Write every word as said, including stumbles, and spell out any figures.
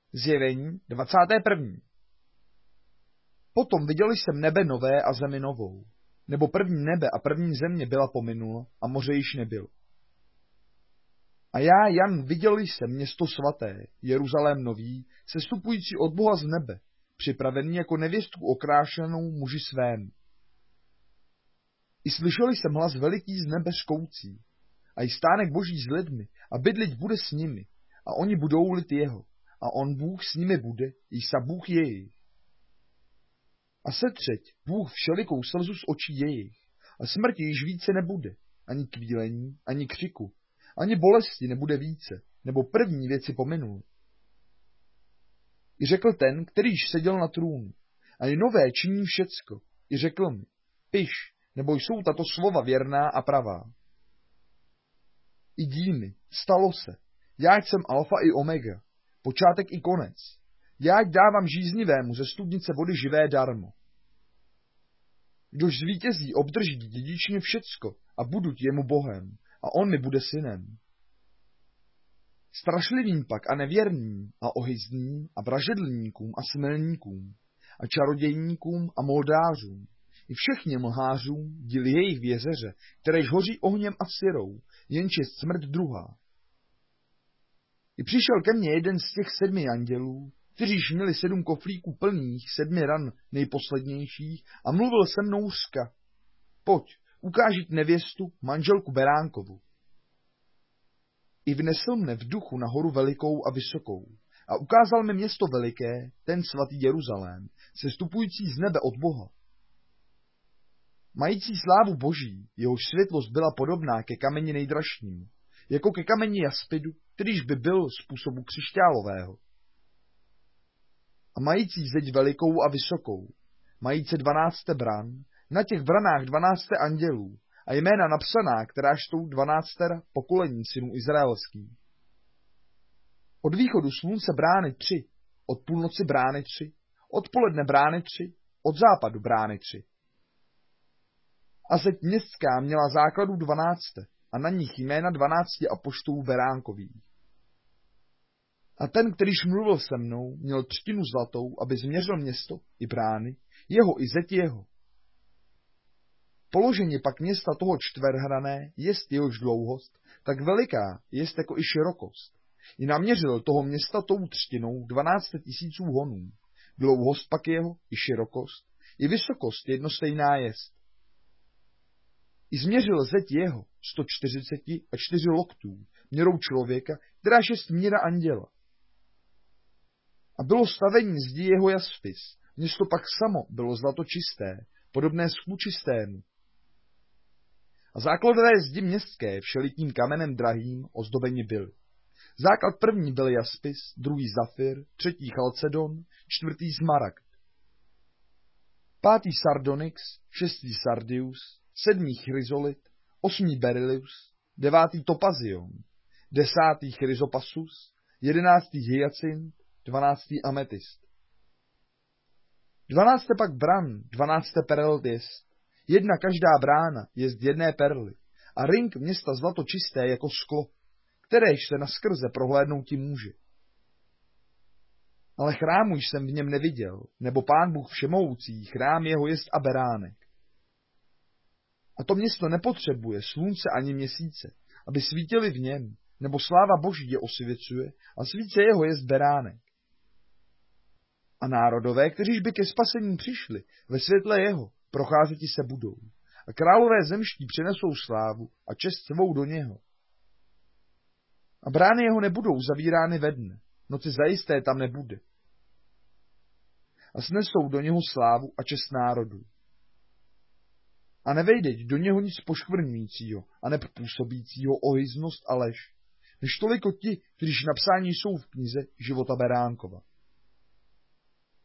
Zjevení dvacáté první. Potom viděl jsem nebe nové a zemi novou, nebo první nebe a první země byla pominula a moře již nebylo. A já, Jan, viděl jsem město svaté, Jeruzalém nový, sestupující od Boha z nebe, připravený jako nevěstku okrášenou muži svému. I slyšel jsem hlas veliký z nebe škoucí, a i stánek Boží s lidmi, a bydliť bude s nimi, a oni budou lid jeho, a on Bůh s nimi bude, již sa Bůh jejich. A setřeť Bůh všelikou slzu z očí jejich, a smrti již více nebude, ani kvílení, ani křiku, ani bolesti nebude více, nebo první věci pominul. I řekl ten, kterýž seděl na trůnu, a i nové činí všecko, i řekl mi, piš, nebo jsou tato slova věrná a pravá. I dímy, stalo se, já jsem alfa i omega, počátek i konec, já dávám žíznivému ze studnice vody živé darmo. Kdož zvítězí, obdrží dědičně všecko a budu jemu Bohem, a on mi bude synem. Strašlivým pak a nevěrným a ohyzným a vražedlníkům a smilníkům a čarodějníkům a moldářům i všechně mlhářům díly jejich vězeře, kteréž hoří ohněm a syrou, jenž je smrt druhá. I přišel ke mně jeden z těch sedmi andělů, kteříž měli sedm koflíků plných sedmi ran nejposlednějších a mluvil se mnou řka. Pojď, ukážit nevěstu, manželku Beránkovu. I vnesl mne v duchu na horu velikou a vysokou a ukázal mi město veliké, ten svatý Jeruzalém, sestupující z nebe od Boha. Mající slávu Boží, jehož světlost byla podobná ke kameni nejdražšímu, jako ke kameni jaspidu, kterýž by byl způsobu křišťálového. A mající zeď velikou a vysokou, majíce dvanácté bran, na těch branách dvanácté andělů a jména napsaná, která jsou dvanáctera pokolení synů izraelských. Od východu slunce brány tři, od půlnoci brány tři, odpoledne brány tři, od západu brány tři. A zeď městská měla základů dvanácté a na nich jména dvanácti apoštolů beránkových. A ten, kterýž mluvil se mnou, měl třtinu zlatou, aby změřil město i brány, jeho i zeď jeho. Položení pak města toho čtverhrané jest jehož dlouhost, tak veliká jest jako i širokost. I naměřil toho města tou třtinou dvanáct tisíců honů, dlouhost pak jeho i širokost, i vysokost jednostejná jest. I změřil zeď jeho sto čtyřicet a čtyři loktů, měrou člověka, kteráž jest míra anděla. A bylo stavení zdi jeho jaspis, město pak samo bylo zlato čisté, podobné sklu čistému. A základové zdi městské všelikým kamenem drahým ozdobeni byly. Základ první byl jaspis, druhý zafir, třetí chalcedon, čtvrtý smaragd. Pátý sardonyx, šestý sardius, sedmý chryzolit, osmý berylius, devátý topazion, desátý chryzopasus, jedenáctý hyacint, dvanáctý ametist. Dvanácté pak bran, dvanácté perel jest, jedna každá brána jest jedné perly a ring města zlato čisté jako sklo, kteréž se naskrze prohlédnout ti může. Ale chrámu jsem v něm neviděl, nebo Pán Bůh všemohoucí, chrám jeho jest a beránek. A to město nepotřebuje slunce ani měsíce, aby svítili v něm, nebo sláva Boží je osvěcuje a svíce jeho jest beránek. A národové, kteříž by ke spasení přišli, ve světle jeho, procházeti se budou. A králové zemští přinesou slávu a čest svou do něho. A brány jeho nebudou zavírány ve dne, noci zajisté tam nebude. A snesou do něho slávu a čest národů. A nevejdeť do něho nic poškvrňujícího a nepůsobícího ohyznost a lež, než toliko ti, kteříž napsáni jsou v knize života Beránkova.